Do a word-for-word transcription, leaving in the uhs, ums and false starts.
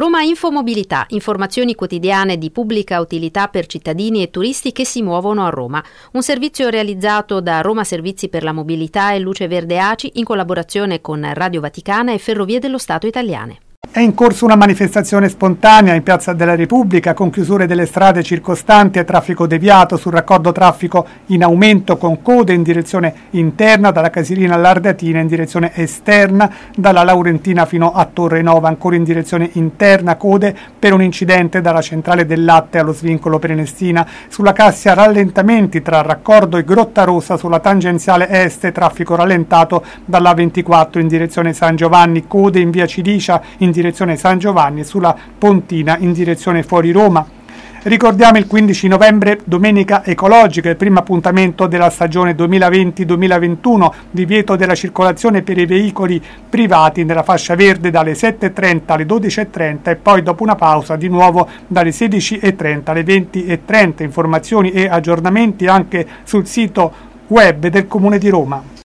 Roma Infomobilità, informazioni quotidiane di pubblica utilità per cittadini e turisti che si muovono a Roma. Un servizio realizzato da Roma Servizi per la Mobilità e Luce Verde A C I in collaborazione con Radio Vaticana e Ferrovie dello Stato Italiane. È in corso una manifestazione spontanea in Piazza della Repubblica con chiusure delle strade circostanti e traffico deviato sul raccordo traffico in aumento con code in direzione interna dalla Casilina all'Ardatina in direzione esterna, dalla Laurentina fino a Torre Nova ancora in direzione interna, code per un incidente dalla centrale del latte allo svincolo Prenestina. Sulla Cassia rallentamenti tra raccordo e Grotta Rossa sulla tangenziale est, traffico rallentato dalla ventiquattro in direzione San Giovanni, code in via Cilicia in direzione San Giovanni e sulla Pontina in direzione fuori Roma. Ricordiamo il quindici novembre, domenica ecologica, il primo appuntamento della stagione duemilaventi duemilaventuno, divieto della circolazione per i veicoli privati nella fascia verde dalle sette e trenta alle dodici e trenta e poi dopo una pausa di nuovo dalle sedici e trenta alle venti e trenta. Informazioni e aggiornamenti anche sul sito web del Comune di Roma.